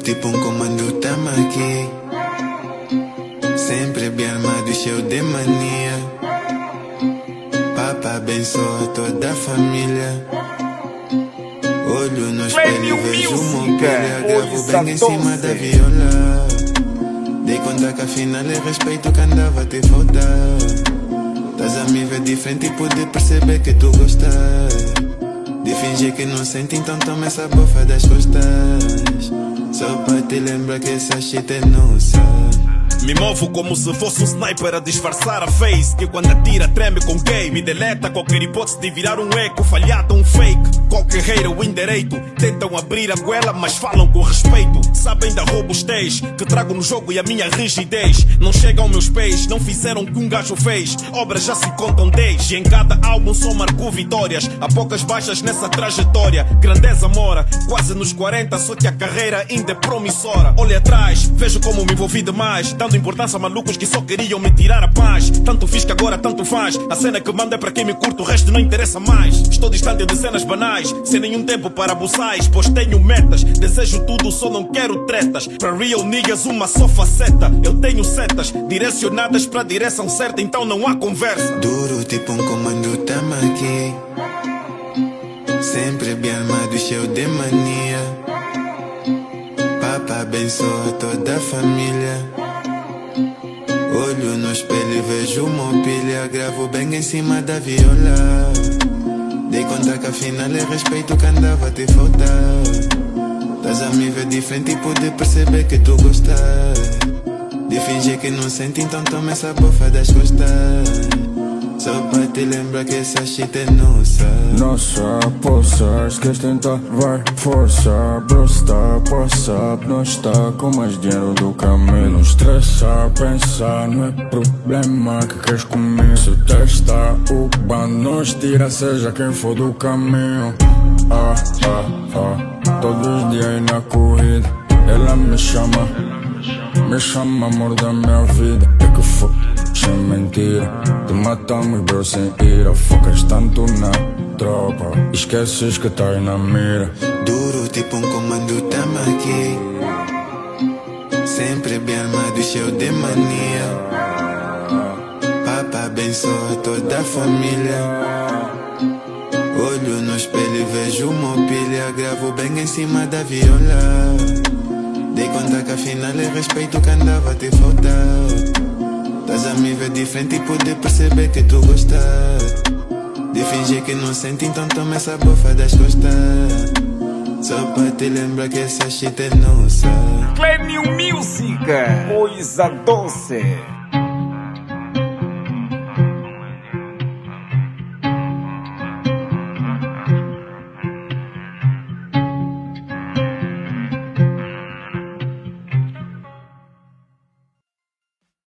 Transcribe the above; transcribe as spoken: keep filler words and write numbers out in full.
tipo um comando, tamo aqui. Sempre bem armado, cheio de mania. Papa abençoa toda a família. Olho no espelho e vejo uma ovelha. Gravo bem em cima da viola. Dei conta que afinal é respeito que andava a te faltar. Estás a me ver diferente e pude perceber que tu gostas de fingir que não sente, então toma essa bofa das costas. Só pra te lembrar que essa shit é nossa. Me movo como se fosse um sniper a disfarçar a face. Que quando atira treme com quem me deleta qualquer hipótese de virar um eco, falhado um fake. Qualquer hater o indireito tentam abrir a goela, mas falam com respeito. Sabem da robustez que trago no jogo e a minha rigidez. Não chegam meus pés, não fizeram o que um gajo fez. Obras já se contam dez e em cada álbum só marcou vitórias. Há poucas baixas nessa trajetória. Grandeza mora quase nos quarenta, só que a carreira ainda é promissora. Olha atrás, vejo como me envolvi demais, dando importância a malucos que só queriam me tirar a paz. Tanto fiz que agora tanto faz. A cena que manda é para quem me curta, o resto não interessa mais. Estou distante de cenas banais, sem nenhum tempo para abusais, pois tenho metas, desejo tudo, só não quero tretas. Para real niggas uma só faceta. Eu tenho setas direcionadas para a direção certa, então não há conversa. Duro tipo um comando, tamo aqui. Sempre bem armado, cheio de mania. Papa abençoa toda a família. Olho no espelho e vejo uma pilha. Gravo bem em cima da viola. Dei conta que afinal é respeito que andava a te faltar. Estás a me ver diferente e pude perceber que tu gostas de fingir que não sente, então toma essa bofa das costas. Só pra te lembrar que essa shit é nossa. Nossa, poça, se queres tentar, vai, força. Bro, está, passa, não está com mais dinheiro do caminho. Não estressa, pensar, não é problema que queres comigo. Se testa, o bando nos tira, seja quem for do caminho. Ah, ah, ah, todos os dias aí na corrida, ela me chama, me chama amor da minha vida. É que foi sem mentira, te matamos bro sem ira. Focas tanto na tropa, esqueces que tá aí na mira. Duro tipo um comando, tamo aqui. Sempre bem armado, cheio de mania. Papa abençoa toda a família. Olho no espelho e vejo uma pilha. Gravo bem em cima da viola. Dei conta que afinal é respeito que andava a te faltar. Estás a me ver diferente e pude perceber que tu gostas de fingir que não sente, então toma essa bofa das costas. Só pra te lembrar que essa shit é nossa. Clênio Music, coisa doce.